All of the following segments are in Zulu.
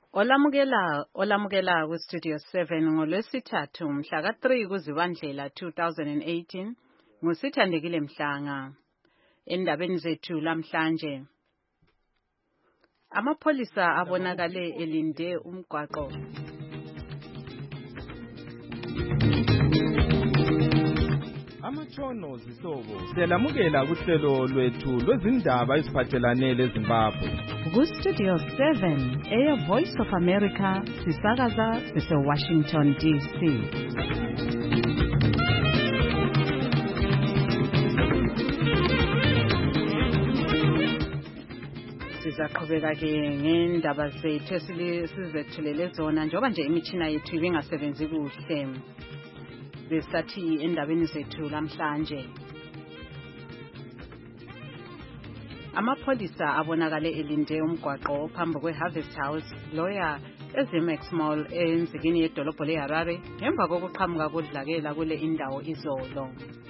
Olamukela ku Studio 7 ngolwesithathu mhla ka3 kuZibandlela 2018 ngusithandekile Mhlanga. Endabeni zethu lamhlanje amapholisa abonakale elinde umgwaqo Amatshono zihlobo selamukela kuhlelo lwethu lwezindaba eziphathelane leZimbabwe. Ku Studio 7 Air Voice of America sisakaza sise Washington DC. Sizaqhubeka ke ngendaba zethu esizethulele zona njengoba nje imithina yethu ibingasebenzi kuhle. Besathi endabeni zethu lamhlanje amapholisa abonakale elinde umgwaqo phambi kweHarvest House lawyer eZimax Mall enzikini yedolobho leHarare ngemva kokuqhamuka kodlakela kule indawo izolo.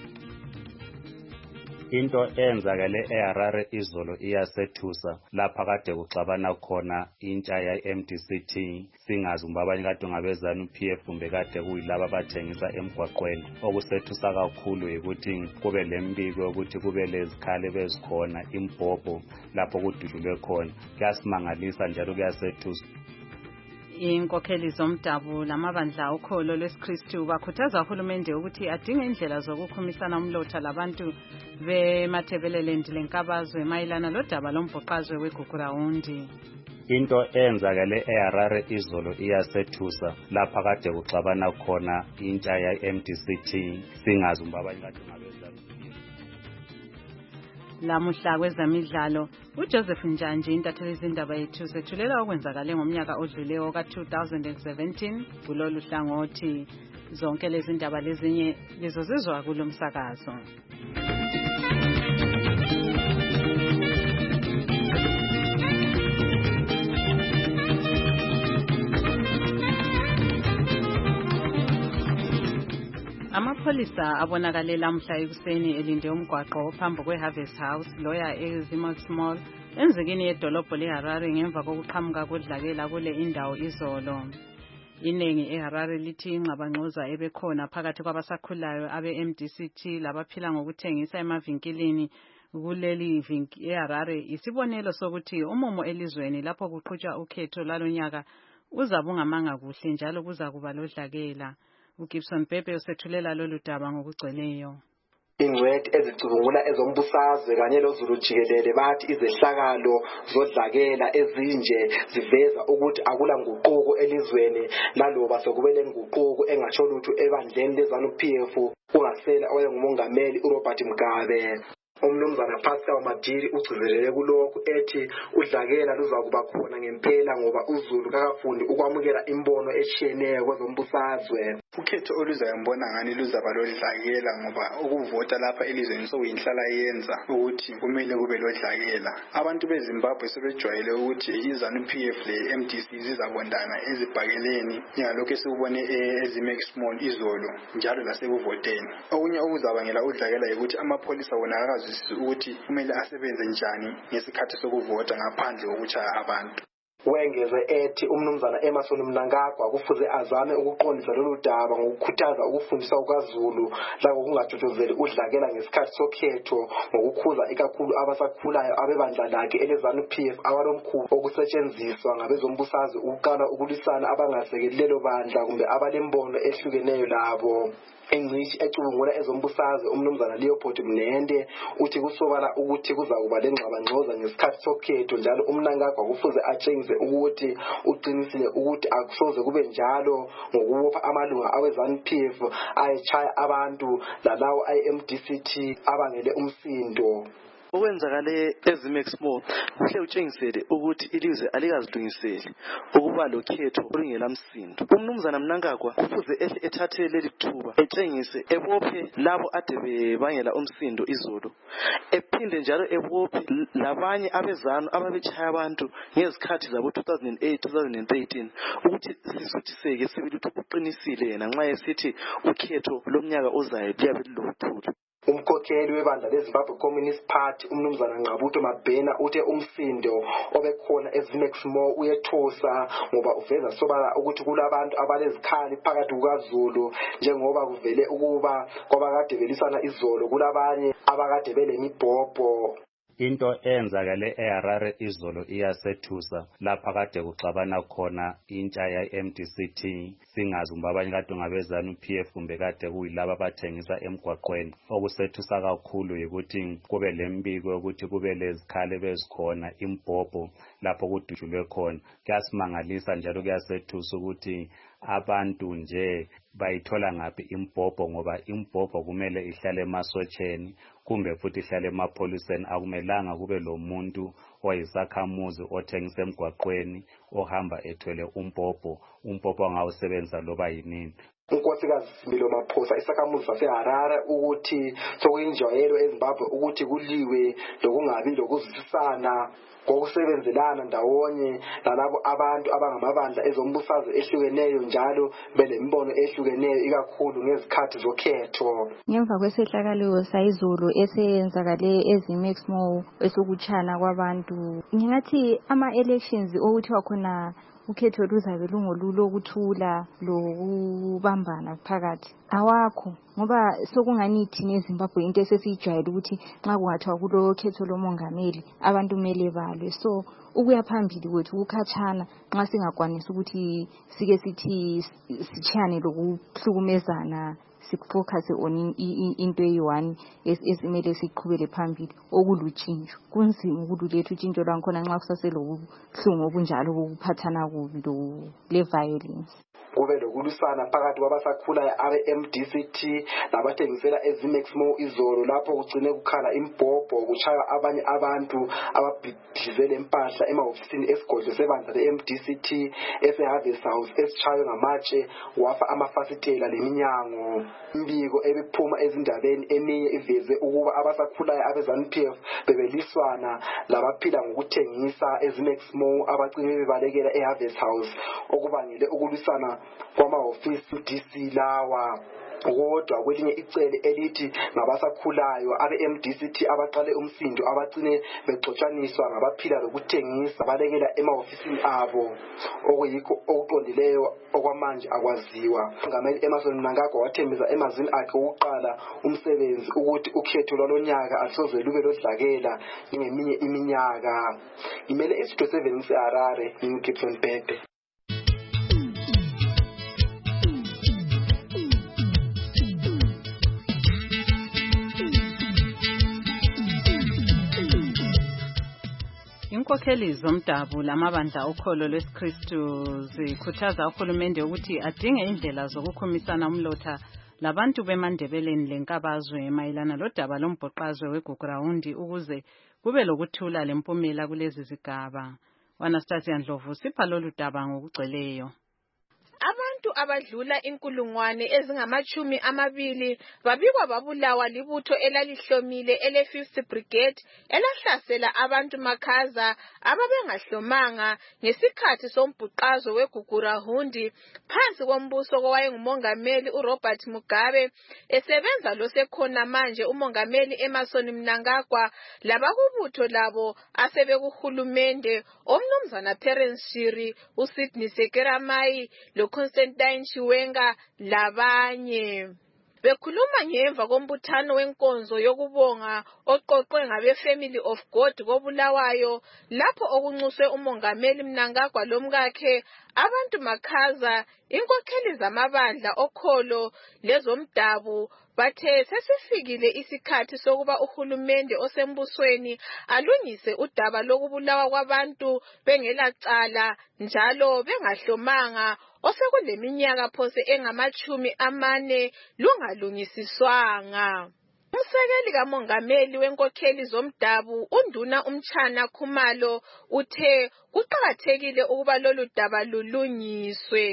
Into eyenzakale eHarare izolo iyasethusa lapha kade kuxabana khona intsha ye-MDCT singazi abanye kade ngabezana uPF kumbe kade kuyilabo abathengisa emgwaqweni. Okusethusa kakhulu ukuthi kube lembiko ukuthi kube lezikhali bezikhona imbhobho lapho kududulwe khona. Kuyasimangalisa njalo kuyasethusa. Inkokheli zomdabu lamabandla ukholo lwesiKristu bakhuthaza uhulumende ukuthi adinge indlela zokukhumisana umlotha labantu beMathebeleland lenkabazwe mayelana lodaba lombhoqazwe weGugurawundi. Into eyenzakale eHarare izolo iyasethusa lapha kade kuxabana khona intsha ye-MDCT singazi abanye kade ngabezana. Lamuhla kwezemidlalo uJoseph Njanje intatheli izindaba yethu sethulela okwenzakale ngomnyaka odluleyo ka2017 kulolu hlangothi. Zonke lezi ndaba lezinye lizozizwa kulomsakazo. Amapholisa abonakale lamhla ekuseni elinde umgwaqo phambi kweHarvest House lawyer eZimax Mall enzikini yedolobho leHarare ngemva kokuqhamuka kodlakela kule indawo izolo. Iningi eHarare lithi ingxabangxoza ebekhona phakathi kwabasakhulayo abe-MDCT labaphila ngokuthengisa emavinkilini kuleli vinki eHarare isibonelo sokuthi umumo elizweni lapho kuqhutshwa ukhetho lalonyaka uzabungamanga kuhle njalo kuza kuba lodlakela. uGibson Pepe usethulela lolu daba ngokugcweleyo. Ingcweti ezicubungula ezombusazwe kanye loZulu jikelele bathi izehlakalo zodlakela ezinje ziveza ukuthi akula nguquko elizweni naloba sekubele nguquko engatsho lutho ebandleni leZANU-PF kungasela oyengumongameli uRobert Mugabe. Umnumzana Pascal Madiri ugcizelele kulokho ethi udlakela luzakuba khona ngempela ngoba uZulu kakafundi ukwamukela imbono eshiyeneyo kwezombusazwe. Ukhetho oluzayo ngibona ngani luzaba lodlakela ngoba ukuvota lapha elizweni sokuyinhlala yenza ukuthi kumele kube lodlakela. Abantu beZimbabwe sebejwayele ukuthi iZANU-PF le-MDC zizabondana ezibhakeleni njengalokho esikubone eZimax Mall izolo njalo lasekuvoteni. Okunye okuzabangela udlakela ukuthi amapholisa wona akazwisisi ukuthi kumele asebenze njani ngesikhathi sokuvota ngaphandle kokuchaya abantu. Wengeze ethi umnumzana Emerson Mnangagwa kufuze azame ukuqondisa lolu daba ngokukhuthaza ukufundisa kwaZulu lapho kungajojozeli udlakela ngesikhathi sokhetho ngokukhuza ikakhulu abasakhulayo abebandla lakhe eleZANU-PF abalomkhulu okusetshenziswa ngabezombusazwe ukukala ukulwisana abangasekeli lelo bandla kumbe abalembono ehlukeneyo labo. Ingcishi ecubungula ezombusazwe umnumzana Leopold Mnende uthi kusobala ukuthi kuzakuba lengxabangxoza ngesikhathi sokhetho njalo umnangagwa kufuze atshengise ukuthi uqinisile ukuthi akusoze kube njalo ngokubopha amalunga aweZANU-PF ayechaya abantu lalawo ayi-MDCT abangele umsindo. Okwenzakale eZimax Mall kuhle utshengisele ukuthi ilizwe alikazilungiseli ukuba lokhetho olungelamsindo. Umnumzana Mnangagwa kufuze ethathe leli thuba etshengise ebophe labo ade bebangela umsindo izolo. Ephinde njalo ebophe labanye abezanu ababechaya abantu ngezikhathi zabo 2008-2013 ukuthi sisuthiseke sibili ukuthi uqinisile yena nxa esithi ukhetho lomnyaka ozayo liyabe lilokuthula. Umkhokheli webandla leZimbabwe Communist Party umnumzana Ngqabutho Mabhena uthe umsindo obekhona eZimex Mall uyethusa ngoba uveza sobala ukuthi kulabantu abalezikhali phakathi kukaZulu njengoba kuvele ukuba kwabakade belisana izolo kulabanye abakade belemibhobho. Into eyenzakale eHarare izolo iyasethusa lapha kade kuxabana khona intsha ye-MDCT singazi umba abanye kade ngabezana uPF kumbe kade kuyilaba abathengisa emgwaqweni. Okusethusa kakhulu ukuthi kube lembiko ukuthi kube lezikhali bezikhona imbhobho lapho kudutshulwe khona. Kuyasimangalisa njalo kuyasethusa ukuthi abantu nje bayithola ngaphi imbhobho ngoba imbhobho kumele ihlale emasotsheni kumbe futhi ihlale emapholiseni. Akumelanga kube lo muntu oyisakhamuzi othengisa emgwaqweni ohamba ethwele umbhobho angawusebenzisa loba yinini. unkosikazi Similo Maphosa isakhamuzi saseHarare ukuthi sokuyinjwayelo eZimbabwe ukuthi kuliwe lokungabi lokuzwisisana kokusebenzelana ndawonye nalabo abantu abangamabandla ezombusazwe ehlukeneyo njalo belembono ehlukeneyo ikakhulu ngezikhathi zokhetho. Ngemva kwesehlakalo sayizolo esenzakale eZimex Mall esokutshana kwabantu, ngingathi ama-elections okuthiwa khona ukhetho luzabe lungolulo ukuthula lokubambana phakathi awakho ngoba sokungani thina eZimbabwe into esesijwayele ukuthi nxa kungathiwa kulo khetho lomongameli abantu kumele balwe, so ukuya phambili kwethu ukukhatshana nxa singakwanisa ukuthi sike sithi sichane lokuhlukumezana sifocus on into eyi-one esimele siqhubele phambili okulutshintsho. Kunzima ukululetha utshintsho lwankhona nxa kusaselobuhlungu obunjalo bokuphathana kubi le-violence. Kube lokulusana phakathi kwabasakhulayo abe-MDCT nabathengisela eZimex Mall izolo lapho kugcine kukhala imbhobho kushaya abanye abantu ababhidlizele impahla emahofisini esigodlo sebandla le-MDCT ese-Harvest House esitshaywe ngamatshe wafa amafasitela leminyango. Imbiko ebiphuma ezindabeni eminye iveze ukuba abasakhulayo abe-ZANU-PF bebeliswana labaphila ngokuthengisa eZimex Mall abacime bebalekela eHarvest House okubangele ukulisana kwamahofisi DC lawa. Kodwa kwelinye icele elithi ngabasakhulayo abe-MDCT abaqale umsindo abacine begcotshaniswa ngabaphila lokuthengisa balekela emahofisini abo okuyikho okuqondileyo okwamanje akwaziwa. Umongameli Emmerson Mnangagwa wathembisa emazwini akhe ukuqala umsebenzi ukuthi ukhetho lwalonyaka asoze lube lodlakela ngeminye iminyaka. Imele istudio 7 eHarare, Gibson Bhede. Inkokheli zomdabu lamabandla okholo lwesiKristu zikhuthaza uhulumende ukuthi adinge indlela zokukhumisana umlotha labantu beMandebeleni lenkabazwe mayelana lodaba lombhoqazwe weGugurawundi ukuze kube lokuthula lempumela kulezi zigaba. Anastasia Ndlovu sipha lolu daba ngokugcweleyo. Abantu abadlula inkulungwane ezingama-20 babikwa babulawa libutho elalihlomile ele-5th Brigade elahlasela abantu makhaza ababengahlomanga ngesikhathi sombhuqazo weGugurawundi phansi kombuso kowayengumongameli uRobert Mugabe esebenza losekhona manje umongameli Emmerson Mnangagwa labakubutho labo asebekuhulumende omnumzana Terence Shiri, uSydney Sekeramai Constantine Chiwenga labanye. Bekhuluma ngemva kombuthano wenkonzo yokubonga oqoqwe ngabe-Family of God koBulawayo lapho okunxuswe umongameli Mnangagwa lomkakhe abantu makhaza inkokheli zamabandla okholo lezomdabu bathe sesifikile isikhathi sokuba uhulumende osembusweni alungise udaba lokubulawa kwabantu bengelacala njalo bengahlomanga osekuleminyaka phose engama-40 lungalungisiswanga. Umsekeli kamongameli wenkokheli zomdabu uNduna Umtshana Khumalo uthe kuqakathekile ukuba lolu daba lulungiswe.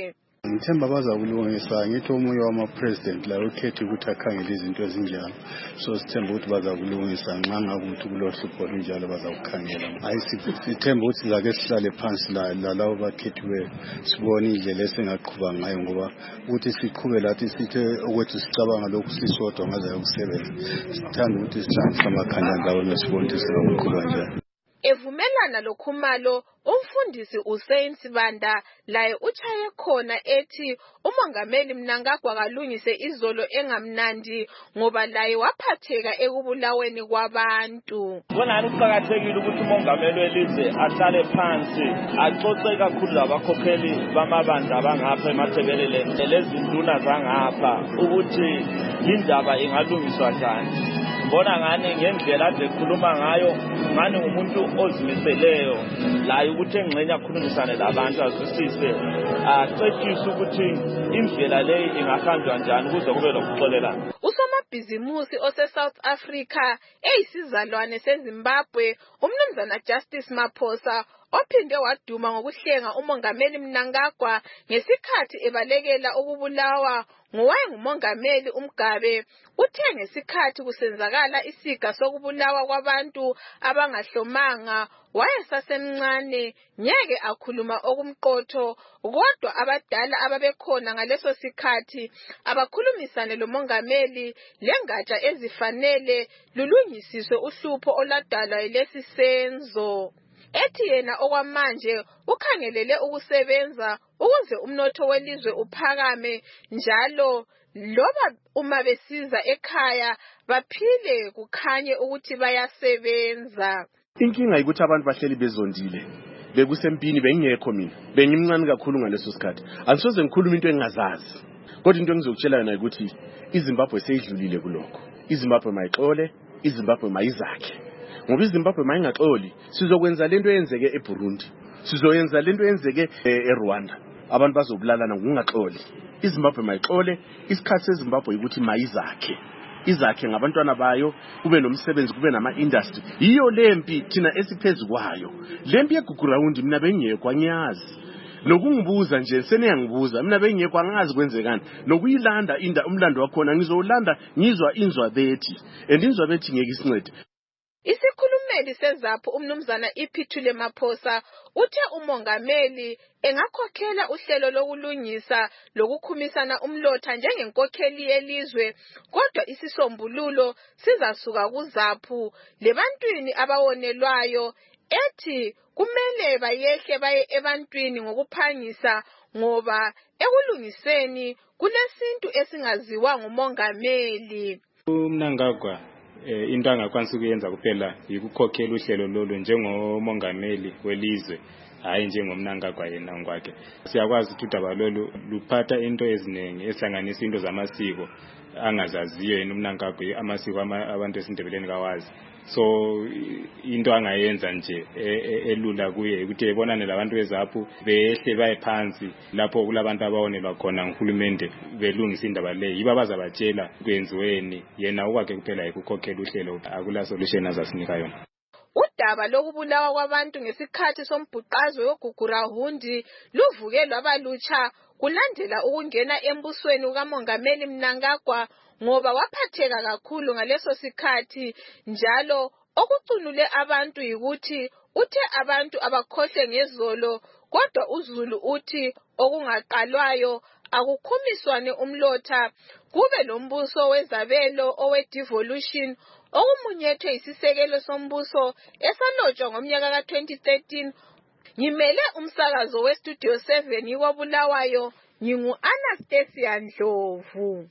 Ngithemba bazakulungisa ngithi omunye wama-president la ukhethe ukuthi akhangele izinto ezinjalo. So sithemba ukuthi bazakulungisa nxa ngakuthi kulohlupho olunjalo bazakukhangela. Hayi sithemba ukuthi sizake sihlale phansi labo bakhethiweyo sibone indlela esingaqhuba ngayo ngoba ukuthi siqhube lathi sithe ukuthi sicabanga lokhu sisodwa ngaze yokusebenza. Sithanda ukuthi sihlanganise amakhanda ndawonye sibone ukuthi singakuqhuba njani. Evumelana lokhumalo umfundisi Hussein Sibanda laye uchaye khona ethi umongameli Mnangagwa kalungise izolo engamnandi ngoba laye waphatheka ekubulaweni kwabantu. Bona kuqhakathekile ukuthi umongameli welizwe ahlale phansi axoxe kakhulu labakhokheli bamabandla abangapha eMathebelele lezinduna zangapha ukuthi indaba ingalungiswa kanjani. Mbona ngane ngendlela ade khuluma ngayo ngane umuntu ozimiseleyo la ukuthi engxenye akhulumisane labantu azwisise acetshise ukuthi indlela leyi ingahanjwa njani ukuze kube lokuxolelana. Usomabhizimusi ose-South Africa eyisizalwane seZimbabwe umnumzana Justice Maphosa ophinde waduma ngokuhlenga umongameli Mnangagwa ngesikhathi ebalekela ukubulawa ngowayengumongameli uMgabe uthe ngesikhathi kusenzakala isiga sokubulawa kwabantu abangahlomanga wayesasemncane ngeke akhuluma okumqotho kodwa abadala ababekhona ngaleso sikhathi abakhulumisane lomongameli lengatsha ezifanele lulungisiswe uhlupho oladalwa yilesi senzo. Ethi yena okwamanje ukhangelele ukusebenza ukuze umnotho welizwe uphakame njalo loba uma besiza ekhaya baphile kukhanye ukuthi bayasebenza. Inkinga ukuthi abantu bahleli bezondile bekusempini bengekho mina bengimncane kakhulu ngaleso sikhathi angisoze ngikhuluma into engazazi kodwa into engizokutshela yona ukuthi iZimbabwe seyidlulile kulokho. iZimbabwe mayixole, iZimbabwe mayizakhe. Ngoba iZimbabwe mayingaxoli sizokwenza lento eyenzeke eBurundi, sizoyenza lento eyenzeke eRwanda. Abantu bazobulalana ngokungaxoli. iZimbabwe mayixole, isikhathi seZimbabwe ukuthi mayizakhe. Izakhe ngabantwana bayo, kube nomsebenzi, kube nama-industry. Yiyo lempi thina esiphezulu kwayo. Lempi yegugurawundi mina bengiyekho angiyazi. Nokungibuza nje seniyangibuza mina bengiyekho angazi kwenzekani. Nokuyilanda umlando wakhona ngizolanda ngizwa inzwa bethi. Inzwa bethi ngeke isincede. Isikhulumeli seZAPHU umnumzana Iphithule Maphosa uthe umongameli engakhokhela uhlelo lokulungisa lokukhumisana umlotha njengenkokheli yelizwe kodwa isisombululo sizasuka kuZAPHU lebantwini abawonelwayo ethi kumele bayehle baye ebantwini ngokuphangisa ngoba ekulungiseni kulesintu esingaziwa ngumongameli. Mnangagwa into angakwanisa ukuyenza kuphela yikukhokhela uhlelo lolu njengomongameli welizwe hayi njengomNangagwa yena ngokwakhe. Siyakwazi ukuthi udaba lolu luphatha into eziningi esihlanganisa into zamasiko angazaziyo yena uMnangagwa amasiko abantu esindebeleni kawazi. So into angayenza nje elula kuye ukuthi ebonane labantu beZAPHU behle baye phansi lapho kulabantu abawonelwa khona nguhulumende belungisa indaba le yiba bazabatshela kwenziweni yena okwakhe kuphela ukukhokhela uhlelo akula solution azasinika yona. Udaba lokubulawa kwabantu ngesikhathi sombhuqazwe wogugurahundi luvuke lwabalutsha kulandela ukungena embusweni kamongameli Mnangagwa ngoba waphatheka kakhulu ngaleso sikhathi njalo okucunule abantu yikuthi uthe abantu abakhohle ngezolo kodwa uZulu uthi okungaqalwayo akukhumiswane umlotha kube lombuso wezabelo owe-devolution okumunyethwe isisekelo sombuso esalotshwa ngomnyaka ka-2013. Ngimele umsakazo weStudio 7 yikwabulawayo ngingu-Anastasia Ndlovu.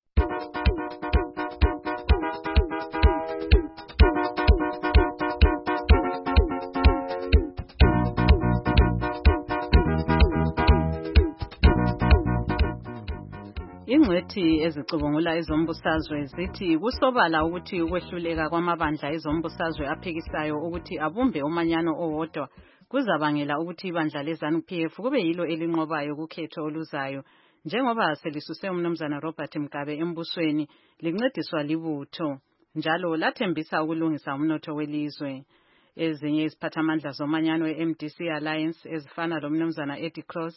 Ingcwethi ezicubungula izombusazwe zithi kusobala ukuthi ukwehluleka kwamabandla ezombusazwe aphikisayo ukuthi abumbe umanyano owodwa kuzabangela ukuthi ibandla leZANU-PF kube yilo elinqobayo kukhetho oluzayo njengoba selisuse umnumzana Robert Mugabe embusweni lincediswa libutho njalo lathembisa ukulungisa umnotho welizwe. Ezinye iziphathamandla zomanyano eMDC Alliance ezifana lomnumzana Eddie Cross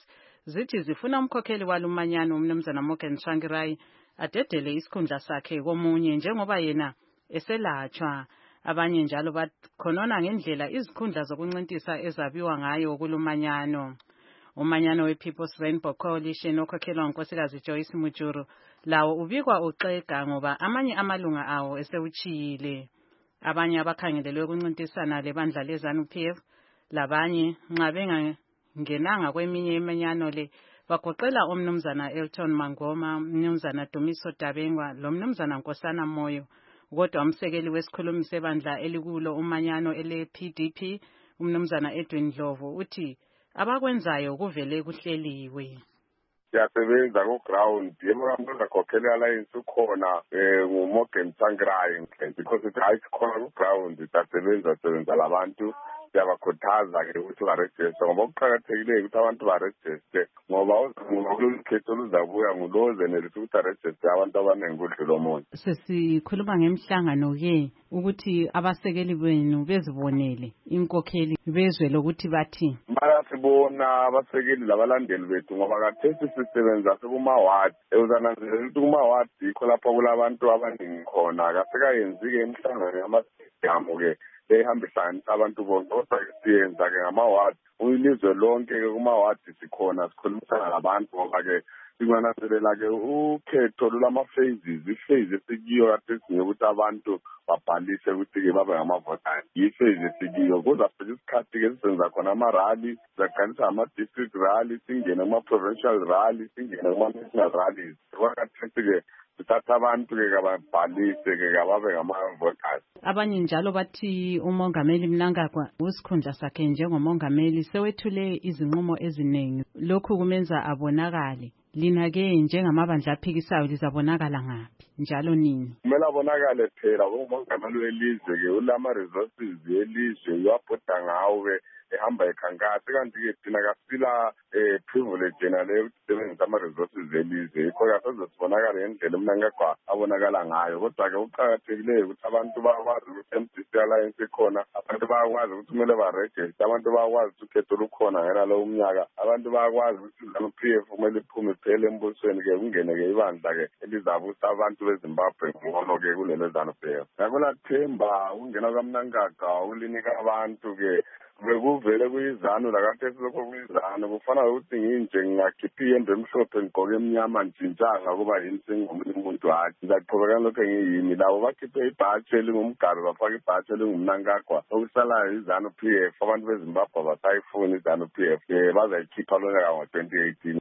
zithi zifuna umkhokheli walumanyano umnumzana Morgan Tsvangirai adedele isikhundla sakhe komunye njengoba yena eselatshwa. Abanye njalo bakhonona ngendlela izikhundla zokuncintisa ezabiwa ngayo kulumanyano. Umanyano we-People's Rainbow Coalition okhokhelwa ngunkosikazi Joyce Mujuru lawo ubikwa uxega ngoba amanye amalunga awo esewutshiyile. Abanye abakhangelelwe ukuncintisana lebandla leZANU-PF labanye nxa bengangenanga kweminye imanyano le bagoqela umnumzana Elton Mangoma, umnumzana Dumiso Dabengwa lomnumzana Nkosana Moyo. Kodwa umsekeli wesikhulumi sebandla elikulo umanyano ele-PDP umnumzana Edwin Dlovu uthi abakwenzayo kuvele kuhleliwe. Siyasebenza ku-ground yemukamntu zakhokhela alliance ukhona nguMorgan Tsvangirai because it hayi khona ku-ground siyasebenza labantu siyabakhuthaza-ke ukuthi barejiste ngoba kuqakathekile ukuthi abantu barejiste ngoba ukhetho luzabuya ngulozenelisa ukuthi arejiste abantu abaningi kudlula omunye. Sesikhuluma ngemhlangano-ke ukuthi abasekeli benu bezibonele inkokheli bezwe lokuthi bathi bayasibona abasekeli labalandeli bethu ngoba kathesi sisebenza sekuma-ward uzananzelela ukuthi kuma-ward yikho lapho kulabantu abaningi khona kasekayenzi-ke imihlangano yamasigamu-ke ehambisana abantu bonke kodwa siyenza-ke ngama-ward ilizwe lonke-ke kuma-ward sikhona sikhulumisana labantu ngoba-ke singananzelela-ke ukhetho lulama-phases iphase esikiyo kade sinye ukuthi abantu babhalise ukuthi-ke babe ngamavotari yiphase esikiyo kuzafika isikhathi-ke sisenza khona ama-rally sizaqalisa ama-district rally singene kuma-provincial rally singene kuma-national rallies kwakathethi-ke sithatha abantu-ke kababhalise-ke kababe ngamavotari. Abanye njalo bathi umongameli Mnangagwa usikhundla sakhe njengomongameli sewethule izinqumo eziningi lokhu kumenza abonakale. Lina-ke njengamabandla aphikisayo lizabonakala ngaphi njalo nini? Kumele abonakale phela umongameli welizwe-ke ulama-resources elizwe uyabhoda ngawo-ke ehamba ekhankasa kanti-ke thina kasila privilege yena leyo ukuthi sisebenzisa ama-resources elizwe yikho-ke asezesibonakala ngendlela Mnangagwa abonakala ngayo kodwa-ke kuqakathekileyo ukuthi abantu bakwazi ukuthi MDC Alliance ikhona abantu bakwazi ukuthi kumele barejiste abantu bakwazi ukuthi ukhetho lukhona ngenalowo umnyaka abantu bakwazi ukuthi iZANU-PF kumele iphume iphele embusweni-ke kungene-ke ibandla-ke elizabusa abantu beZimbabwe ngono-ke kulelo ZANU-PF. Ngakho lathemba ukungena kaMnangagwa ulinika abantu-ke bekuvele kuyizanu lakade silokho kuyizanu kufana ukuthi nginje ngingakhipha iyembe emhlophe ngigqoke emnyama ntshintshanga kuba yini sengomunye umuntu hayi ngizaqhubeka lokho engiyimi labo bakhiphe ibhatshi elingumgalo bafaka ibhatshi elingumNangagwa okusalayo iZANU-PF abantu beZimbabwe basayifuna iZANU-PF bazayikhipha lonyaka ngo-2018.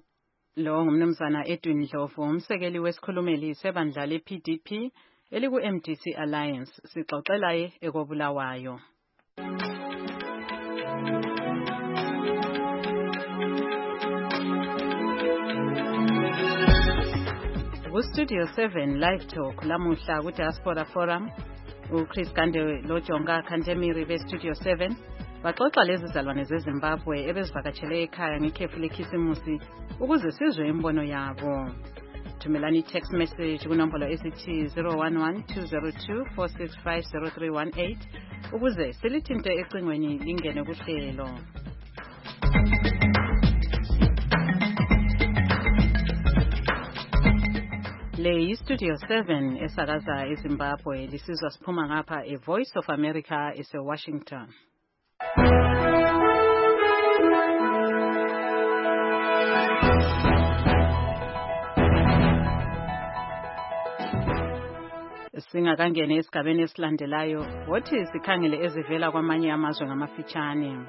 Lo ngumnumzana Edwin Dlovu umsekeli wesikhulumeli sebandla le-PDP eliku-MDC Alliance sixoxelaye ekobulawayo. Studio 7 Live Talk lamuhla ku Diaspora Forum uChris Gande loJonga Khantemiri be Studio 7 baxoxa lezi zalwane zeZimbabwe ebezivakatshele ekhaya ngekhefu lekhisimusi ukuze sizwe imbono yabo. Thumelani text message kunombolo esithi 011202465018 ukuze silithinte ecingweni lingene kuhlelo. Le Studio 7 esakaza eZimbabwe lisizwa siphuma ngapha eVoice of America eseWashington. Singakangene esigabeni esilandelayo wothi sikhangele ezivela kwamanye amazwe ngamafitshane.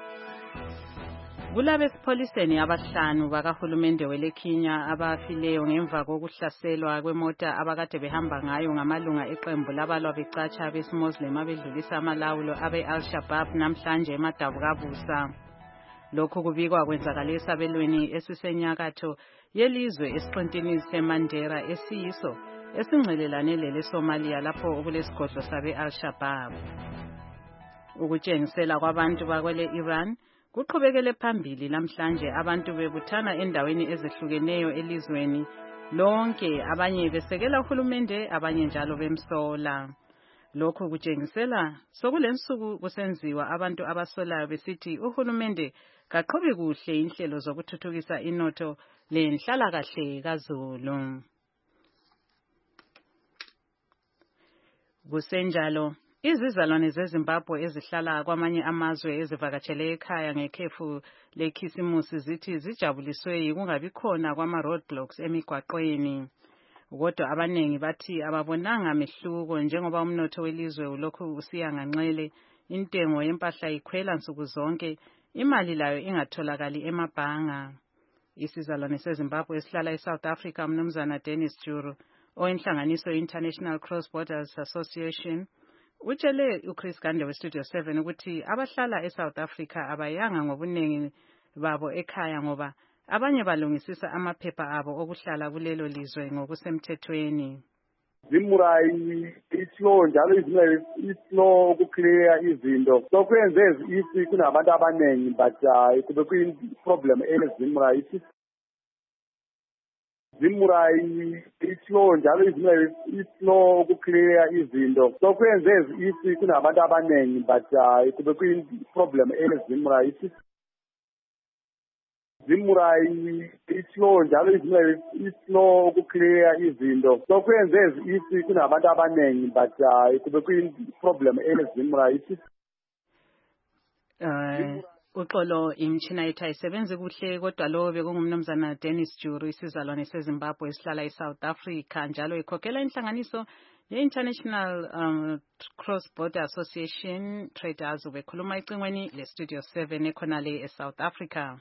Kulabesipholiseni abahlanu bakahulumende weleKenya abafileyo ngemva kokuhlaselwa kwemota abakade behamba ngayo ngamalunga eqembu labalwa becatsha besiMuslim abedlulisa amalawulo abe-Al-Shabaab namhlanje eMadabukabusa. Lokhu kubikwa kwenzakala esabelweni esisenyakatho yelizwe esiqintini seMandera esiyiso esingcelelane leSomalia lapho okulesigodlo sabe-Al-Shabaab. Ukutshengisela kwabantu bakwele Iran kuqhubekele phambili namhlanje abantu bebuthana endaweni ezehlukeneyo elizweni lonke abanye besekela uhulumende abanye njalo bemsola. Lokhu kutshengisela sokulensuku kusenziwa abantu abasolayo besithi uhulumende kaqhubi kuhle inhlelo zokuthuthukisa inotho lenhlala kahle kaZulu. Kusenjalo izizalwane zeZimbabwe ezihlala kwamanye amazwe ezivakatshele ekhaya ngekhefu lekhisimusi zithi zijabuliswe kungabi khona kwama-roadblocks emigwaqweni. Kodwa abanengi bathi ababonanga mehluko njengoba umnotho welizwe ulokhu usiya nganxele, intengo yempahla ikhwela nsuku zonke, imali layo ingatholakali emabhanga. Isizalwane seZimbabwe esihlala eSouth Africa umnumzana Dennis Juru owenhlanganiso International Cross Borders Association utshele uChris Gande weStudio 7 ukuthi abahlala eSouth Africa abayanga ngobunengi babo ekhaya ngoba abanye balungisisa amaphepha abo okuhlala kulelo lizwe ngokusemthethweni. Zimurai islow njalo islow ukuclear izinto sokwenze isi kunabantu abanengi but kube kuyiproblem ezimurai Zimurai islow njalo islow ukuclear izinto sokwenze isi kunabantu abanengi but kube kuyiproblem ezimurai Zimurai islow njalo islow ukuclear izinto sokwenze isi kunabantu abanengi but kube kuyiproblem ezimurai uxolo imtshina yethu ayisebenzi kuhle kodwa lo bekungumnumzana Dennis Juru isizalwane seZimbabwe esihlala eSouth Africa njalo ikhokhela inhlanganiso ye-International Cross Border Association Traders ubekhuluma icingweni leStudio 7 ekhonale eSouth Africa.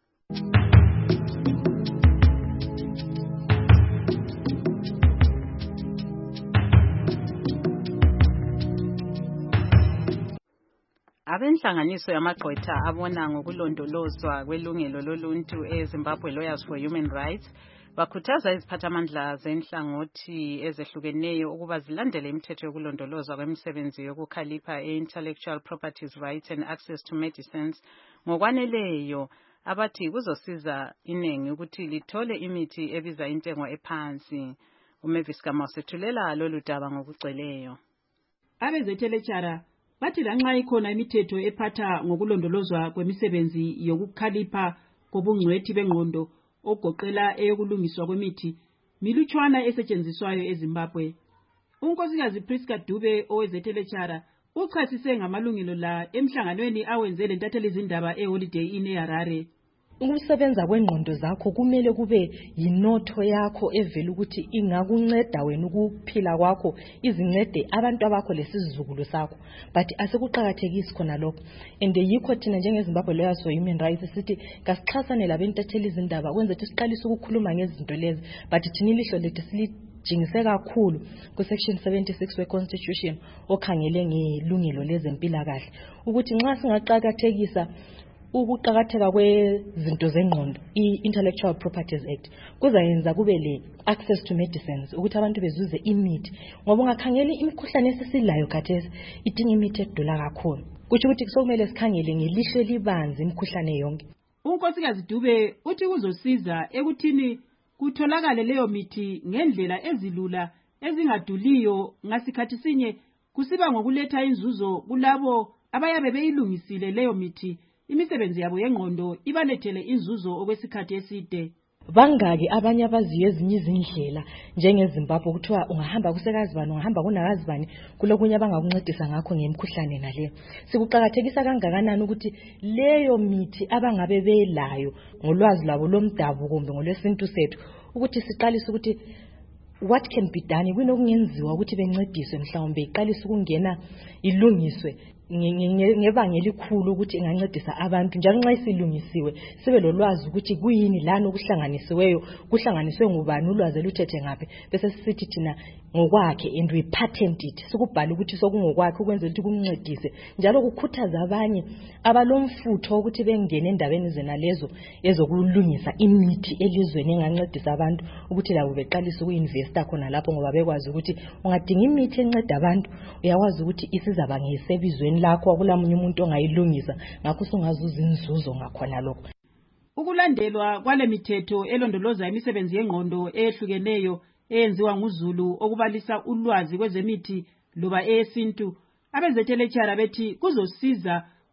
Abenhlanganiso yamagqwetha abona ngokulondolozwa kwelungelo loluntu eZimbabwe Lawyers for Human Rights bakhuthaza iziphathamandla zenhlangothi ezehlukeneyo ukuba zilandele imithetho yokulondolozwa kwemisebenzi yokukhalipha intellectual properties rights and access to medicines ngokwaneleyo, abathi kuzosiza inengi ukuthi lithole imithi ebiza intengo ephansi. uMavis Kamasethulela lolu daba ngokugcweleyo. Abezethelechara bathi lanxa ikhona imithetho ephatha ngokulondolozwa kwemisebenzi yokukhalipha kobungcwethi bengqondo ogoqela eyokulungiswa kwemithi milutshwana esetshenziswayo eZimbabwe. Unkosikazi Priska Dube owezethelechara uchasise ngamalungelo la emhlanganweni awenze lentatheli izindaba eHoliday Inn eHarare. Ukusebenza kwengqondo zakho kumele kube yinotho yakho evela ukuthi ingakunceda wena ukuphila kwakho, izincede abantu abakho lesizukulu sakho, but asekuqhakathekisi khona lokho. And yikho thina njengeZimbabwe Lawyers for Human Rights sithi kasixhasane labentatheli izindaba kwenza ukuthi siqalise ukukhuluma ngezinto lezi, but thina ilihlo lethu jingise kakhulu ku-section 76 we-Constitution okhangele ngelungelo lezempilakahle ukuthi nxa singaqhakathekisa ukuqhakatheka kwezinto zengqondo i-Intellectual Properties Act kuzayenza kube le access to medicines ukuthi abantu bezuze imithi, ngoba ungakhangela imikhuhlane esisilayo khathesi idinga imithi edula kakhulu, kuthi ukuthi sokumele sikhangele ngelihlo libanzi imikhuhlane yonke. Unkosikazi Dube uthi kuzosiza ekuthini kutholakale leyo mithi ngendlela ezilula ezingaduliyo, ngasikhathi sinye kusiba ngokuletha inzuzo kulabo abayabe beyilungisile leyo mithi, imisebenzi yabo yengqondo ibalethele inzuzo okwesikhathi eside. Bangaki abanye abaziyo ezinye izindlela njengeZimbabwe kuthiwa ungahamba kusekazibani, ungahamba kunakazibani, kulokunye abangakuncedisa ngakho ngemikhuhlane naleyo. Sikuqhakathekisa kangakanani ukuthi leyo mithi abangabe belayo ngolwazi lwabo lomdabu kumbe ngolwesintu sethu ukuthi siqalise ukuthi what can be done, kunokungenziwa ukuthi bencediswe mhlawumbe iqalise ukungena ilungiswe ngebanga elikhulu ukuthi ingancedisa abantu, njalo nxa isilungisiwe sibe lolwazi ukuthi kuyini lana okuhlanganisiweyo, kuhlanganiswe ngubani, ulwazi oluthethe ngaphi, bese sisithi thina ngokwakhe and we patent it, sikubhala ukuthi sokungokwakhe ukwenzela ukuthi kumncedise, njalo kukhuthaza abanye abalomfutho ukuthi bengene endabeni zenalezo ezokulungisa imithi elizweni engancedisa abantu ukuthi labo beqalise ukuinvesta khona lapho, ngoba bekwazi ukuthi ungadinga imithi enceda abantu uyakwazi ukuthi isizaba ngesebizweni lakho akulamunye umuntu ongayilungisa, ngakho sungazuza inzuzo ngakhona lokho. Ukulandelwa kwale mithetho elondoloza imisebenzi yengqondo ehlukeneyo eyenziwa nguZulu okubalisa ulwazi kwezemithi loba eyesintu, abezethelechara bethi kuzosiza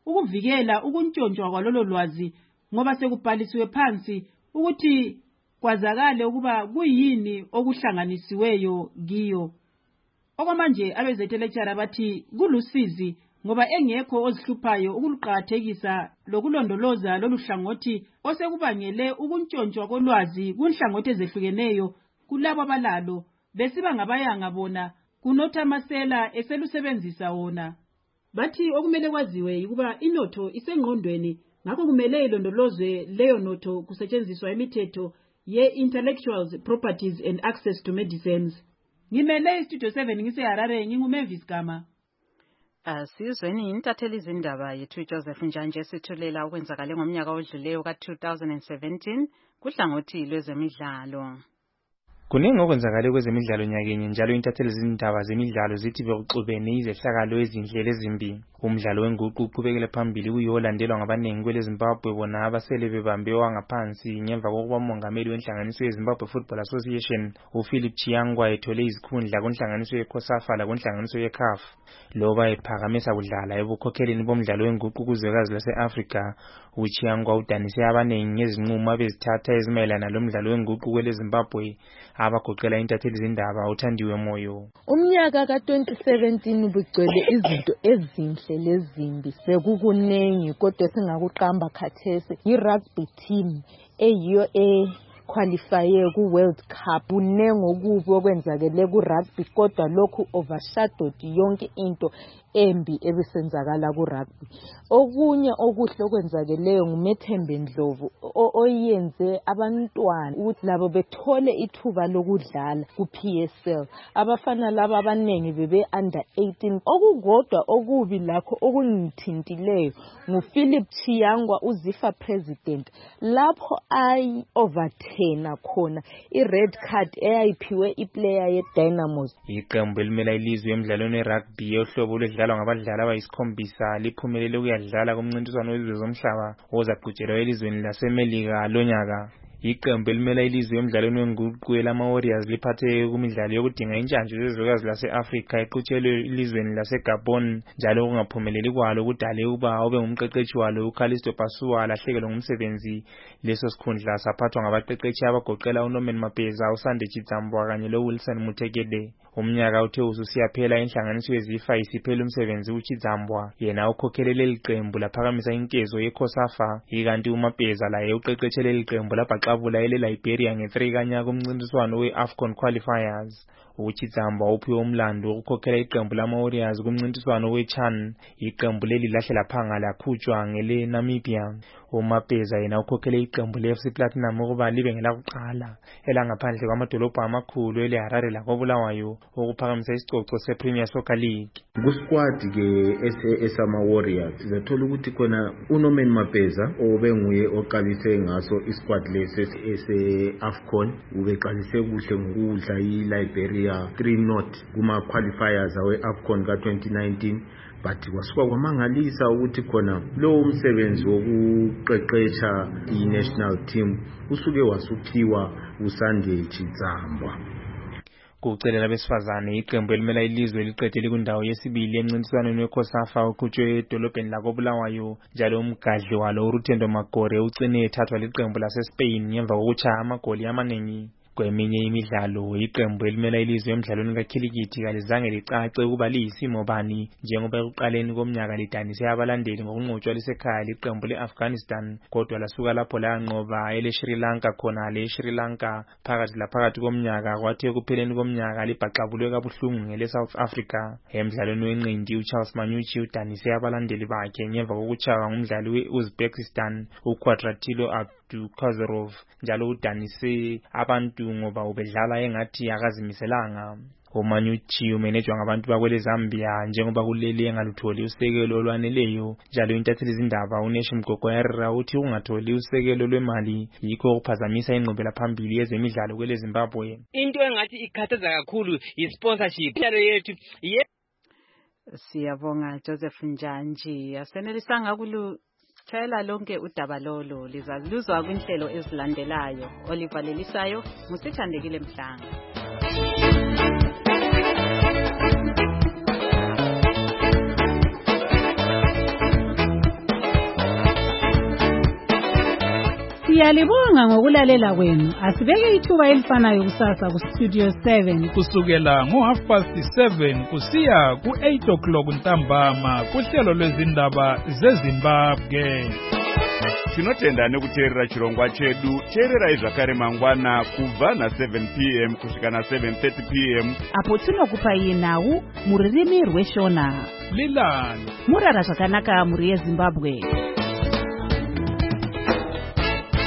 ukuvikela ukuntshontshwa kwalolo lwazi ngoba sekubhalisiwe phansi ukuthi kwazakale ukuba kuyini okuhlanganisiweyo kiyo. Okwamanje abezethelekshara bathi kulusizi ngoba engekho ozihluphayo ukuluqakathekisa lokulondoloza lolu hlangothi osekubangele ukuntshontsha kolwazi kunhlangothi ezehlukeneyo kulabo abalalo besiba ngabayanga bona kunotha amasela eselusebenzisa wona. Bathi okumele kwaziwe ukuba inotho isengqondweni ngakho kumele ilondolozwe leyo notho kusetshenziswa imithetho ye-Intellectual Properties and Access to Medicines. Ngimele iStudio 7 ngiseHarare nginguMavis Gama. Asizweni intatheli izindaba yethu Joseph Njanje sithulela okwenzakale ngomnyaka odluleyo ka-2017 kuhlangothi lwezemidlalo. Kuningi okwenzakale kwezemidlalo nyakenye njalo intatheli izindaba zemidlalo zithi bekuxubene izehlakalo ezindlela ezimbi. Umdlalo wenguqu uqhubekele phambili kuyolandelwa ngabanengi kweleZimbabwe bona abasele bebambe wangaphansi ngemva kokuba umongameli wenhlanganiso yeZimbabwe Football Association uPhilip Chiyangwa ethole izikhundla kunhlanganiso yeCOSAFA lakunhlanganiso yeCAF. Loba ephakamisa kudlala ebukhokheleni bomdlalo wenguqu kuzwekazi lase-Afrika, uChiyangwa udanise abanengi ngezinqumo abezithatha ezimayelana lomdlalo wenguqu kweleZimbabwe abagoqela intatheli izindaba uThandiwe Moyo. Umnyaka ka-2017 ubugcwele izinto ezinhle lezimbi sekukunengi kodwa singakuqamba khathesi i-rugby team eyiyo qualifier ku-World Cup. Kunengi okubi okwenzakele ku-rugby kodwa lokhu overshadowed yonke into embi ebisenzakala ku-rugby. Okunye okuhle okwenzakeleyo nguMethembe Ndlovu oyenze abantwana ukuthi labo bethole ithuba lokudlala ku-PSL. Abafana laba abanengi bebe under 18. Okukodwa okubi lakho okungithintileyo nguPhilip Chiyangwa uZIFA president lapho overturna khona i-red card eyayiphiwe iplayer ye-Dynamos. Iqembu elimela ilizwe emidlalweni we-rugby yohlobo lwedlalwa ngabadlali abayisikhombisa liphumelele ukuyadlala kumncintiswano wezizwe zomhlaba ozaqhutshelwa elizweni laseMelika lonyaka. Iqembu elimela ilizwe emidlalweni wenguqu elama-Warriors liphathe kumidlalo yokudinga intshantshi zezwekazi lase-Afrika eqhutshelwe elizweni laseGabon njalo kungaphumeleli kwalo kudale ukuba ube ngumqeqeshi walo uCallisto Pasua alahlekelwe ngumsebenzi. Leso sikhundla saphathwa ngabaqeqeshi abagoqela uNorman Mapeza, uSande Chitsambwa kanye loWilson Mutekede. Umnyaka uthe ususiyaphela inhlanganiso yeZIFA isiphela umsebenzi uChitsambwa yena ukhokhelele liqembu laphakamisa inkezo yeCOSAFA ikanti uMapeza laye uqeqeshele liqembu labhaxabula eleLiberia nge-3 kanyaka umncintiswano we-AFCON qualifiers. uChitsambwa uphiwe umlando ukukhokhela iqembu lama-Warriors kumncintiswano weChan. Iqembu leli lahle laphanga lakhutshwa ngele Namibia. uMapeza yena ukhokhele iqembu le-FC Platinum ukuba libe ngelakuqala elangaphandle kwamadolobha amakhulu eleHarare lakoBulawayo ukuphakamisa isicoco sePremier Soccer League. Kusquad ke esama-Warriors sizathola ukuthi khona uNorman Mapeza obenguye oqalise ngaso isquad lesi ese-AFCON ubeqalise kuhle ngokudla iLiberia 3-0 kuma-qualifiers awe-AFCON ka-2019 but kwasuka kwamangalisa ukuthi khona lo umsebenzi wokuqeqesha i-national team usuke wasuphiwa uSande Chitsambwa. Kucelela abesifazane iqembu elimela ilizwe liqedile kundawo yesibili emncintiswaneni weCOSAFA oqhutshwe edolobheni lakoBulawayo njalo umgadli walo uRutendo Magore ucine ethathwa liqembu laseSpain ngemva kokuchaya amagoli amaningi. Kweminye imidlalo iqembu elimela ilizwe emidlalweni kakhilikithi kalizange licace ukuba liyisimo bani njengoba ekuqaleni komnyaka lidanise abalandeli ngokunqotshwa lisekhaya liqembu le-Afghanistan kodwa lasuka lapho lanqoba ele-Sri Lanka khona le-Sri Lanka phakathi komnyaka kwathi ekupheleni komnyaka libhaxabulwe kabuhlungu ngele-South Africa. Emidlalweni wenqindi uCharles Manyuchi udanise abalandeli bakhe ngemva kokuchaywa ngumdlali we-Uzbekistan uQuadratilo Abdukazarov njalo udanise abantu ngoba ubedlala engathi akazimiselanga. uManyuchi umenejwa ngabantu bakwele Zambia njengoba kuleli engalutholi usekelo olwaneleyo njalo intatheli izindaba uNeshi Mgogoyarira uthi ungatholi usekelo lwemali yikho ukuphazamisa ingqubela phambili yezemidlalo kwele Zimbabwe. Into engathi ikhathaza kakhulu yi-sponsorship yethu. Siyabonga Joseph Njanje. Asenelisanga Tshayela lonke udaba lolo lizaluzwa kwinhlelo ezilandelayo. Oliver Lelisayo, Musithandekile Mhlanga. Siyalibonga ngokulalela kwenu. Asibeke ithuba elifanayo kusasa ku Studio 7 kusukela ngo7:30 kusiya ku8 o'clock ntambama kuhlelo lwezindaba zeZimbabwe. Tinotenda nekuteerera chirongwa chedu. Teererai zvakare mangwana kubva na7 p.m. kusvika na7:30 p.m. apo tinokupai nhau mururimi rweshona. Lilani murara zvakanaka muri yeZimbabwe.